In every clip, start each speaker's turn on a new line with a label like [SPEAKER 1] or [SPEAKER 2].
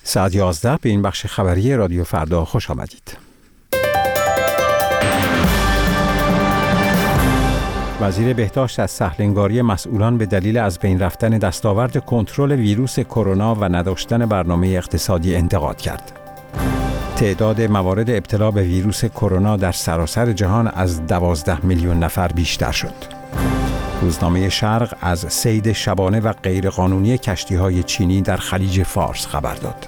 [SPEAKER 1] ساعت 11 به این بخش خبری رادیو فردا خوش آمدید. وزیر بهداشت از سهل‌انگاری مسئولان به دلیل از بین رفتن دستاورد کنترل ویروس کرونا و نداشتن برنامه اقتصادی انتقاد کرد. تعداد موارد ابتلا به ویروس کرونا در سراسر جهان از 12 میلیون نفر بیشتر شد. روزنامه شرق از صید شبانه و غیرقانونی کشتی‌های چینی در خلیج فارس خبر داد.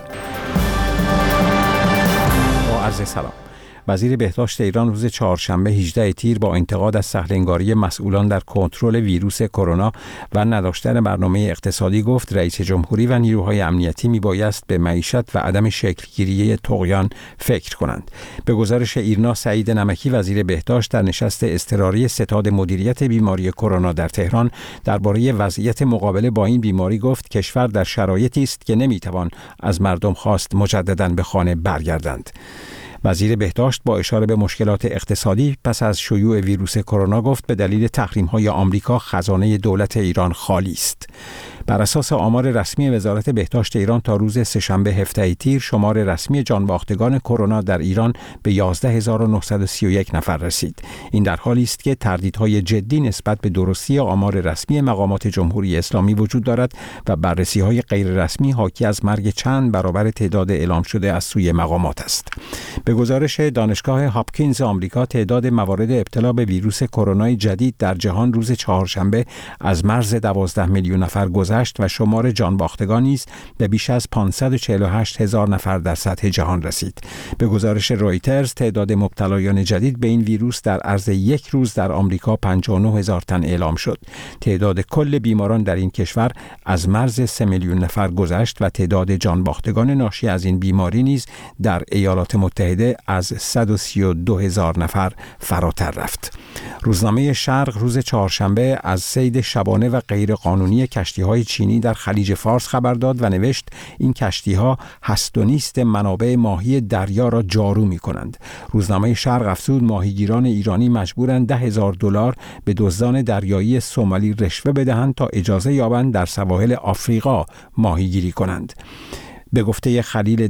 [SPEAKER 1] با عرض سلام. وزیر بهداشت ایران روز چهارشنبه 18 تیر با انتقاد از سهل‌انگاری مسئولان در کنترل ویروس کرونا و نداشتن برنامه اقتصادی گفت رئیس جمهوری و نیروهای امنیتی میبایست به معیشت و عدم شکلگیری طغیان فکر کنند. به گزارش ایرنا سعید نمکی وزیر بهداشت در نشست اضطراری ستاد مدیریت بیماری کرونا در تهران درباره وضعیت مقابله با این بیماری گفت کشور در شرایطی است که نمیتوان از مردم خواست مجدداً به خانه برگردند. وزیر بهداشت با اشاره به مشکلات اقتصادی پس از شیوع ویروس کرونا گفت به دلیل تحریم‌های آمریکا خزانه دولت ایران خالی است. بر اساس آمار رسمی وزارت بهداشت ایران تا روز سه‌شنبه 17 تیر شمار رسمی جانباختگان کرونا در ایران به 11931 نفر رسید. این در حالی است که تردیدهای جدی نسبت به درستی آمار رسمی مقامات جمهوری اسلامی وجود دارد و بررسی‌های غیر رسمی حاکی از مرگ چند برابر تعداد اعلام شده از سوی مقامات است. به گزارش دانشگاه هاپکینز آمریکا تعداد موارد ابتلا به ویروس کرونا جدید در جهان روز چهارشنبه از مرز 12 میلیون نفر گذشت و شمار جانباختگان نیز به بیش از 548 هزار نفر در سطح جهان رسید. به گزارش رویترز تعداد مبتلایان جدید به این ویروس در عرض یک روز در آمریکا 59 هزار تن اعلام شد. تعداد کل بیماران در این کشور از مرز 3 میلیون نفر گذشت و تعداد جانباختگان ناشی از این بیماری نیز در ایالات متحده از 132 هزار نفر فراتر رفت. روزنامه شرق روز چهارشنبه از صید شبانه و غیرقانونی کشتی‌های چینی در خلیج فارس خبر داد و نوشت این کشتی‌ها هست و نیست منابع ماهی دریا را جارو می‌کنند. روزنامه شرق افزود ماهیگیران ایرانی مجبورند $10,000 به دزدان دریایی سومالی رشوه بدهند تا اجازه یابند در سواحل آفریقا ماهیگیری کنند. به گفته خلیل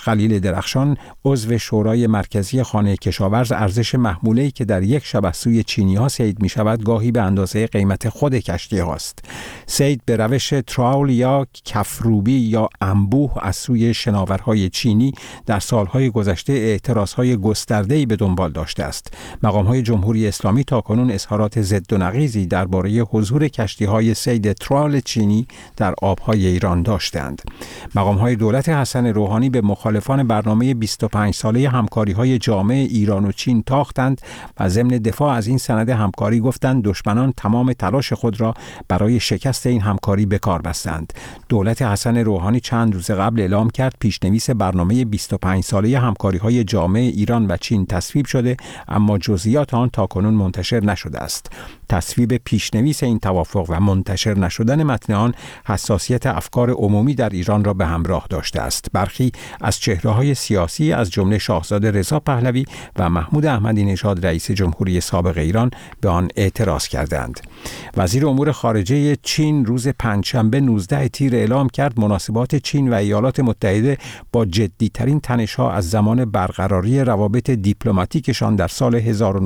[SPEAKER 1] درخشان عضو شورای مرکزی خانه کشاورز ارزش محموله‌ای که در یک شب از سوی چینی‌ها صید می‌شود گاهی به اندازه قیمت خود کشتی هاست. صید به روش تراول یا کفروبی یا انبوه از سوی شناورهای چینی در سالهای گذشته اعتراضهای گسترده‌ای به دنبال داشته است. مقام‌های جمهوری اسلامی تاکنون اظهارات ضد و نقیضی درباره حضور کشتی‌های صید تراول چینی در آب‌های ایران داشتند. مقام‌های دولت حسن روحانی به مخالفان برنامه 25 ساله همکاری‌های جامع ایران و چین تاختند و ضمن دفاع از این سند همکاری گفتند دشمنان تمام تلاش خود را برای شکست این همکاری به کار بستند. دولت حسن روحانی چند روز قبل اعلام کرد پیشنویس برنامه 25 ساله همکاری‌های جامع ایران و چین تصویب شده اما جزئیات آن تاکنون منتشر نشده است. تصویب پیشنویس این توافق و منتشر نشدن متن آن حساسیت افکار عمومی در ایران را به همراه داشته است. برخی از چهره‌های سیاسی از جمله شاهزاده رضا پهلوی و محمود احمدی نژاد رئیس جمهوری سابق ایران به آن اعتراض کردند. وزیر امور خارجه چین روز پنجشنبه 19 تیر اعلام کرد مناسبات چین و ایالات متحده با جدی‌ترین تنش‌ها از زمان برقراری روابط دیپلماتیکشان در سال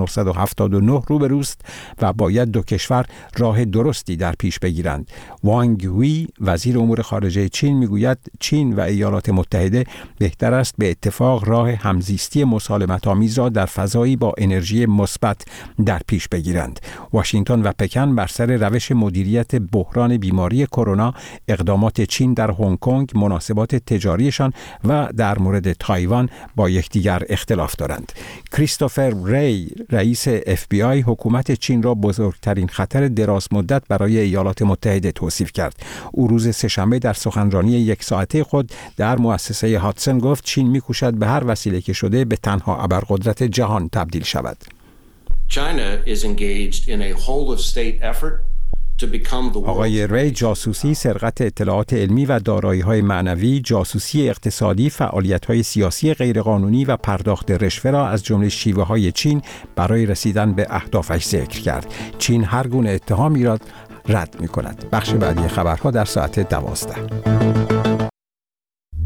[SPEAKER 1] 1979 روبروست و باید دو کشور راه درستی در پیش بگیرند. وانگ وی وزیر امور خارجه چین میگوید چین و ایالات متحده بهتر است به اتفاق راه همزیستی مسالمت‌آمیز را در فضایی با انرژی مثبت در پیش بگیرند. واشنگتن و پکن بر سر روش مدیریت بحران بیماری کرونا، اقدامات چین در هنگ کنگ، مناسبات تجاریشان و در مورد تایوان با یکدیگر اختلاف دارند. کریستوفر ری رئیس FBI حکومت چین را بزرگترین خطر دراز مدت برای ایالات متحده توصیف کرد. او روز سه‌شنبه در سخنرانی یک ساعته خود در مؤسسه هاتسون گفت چین می‌کوشد به هر وسیله که شده به تنها ابرقدرت جهان تبدیل شود.
[SPEAKER 2] China is engaged in a whole of state effort
[SPEAKER 1] آقای ری جاسوسی، سرقت اطلاعات علمی و دارایی‌های معنوی، جاسوسی اقتصادی، فعالیت‌های سیاسی غیرقانونی و پرداخت رشوه را از جمله شیوه‌های چین برای رسیدن به اهدافش ذکر کرد. چین هر گونه اتهامی را رد می‌کند. بخش بعدی خبرها در ساعت 12.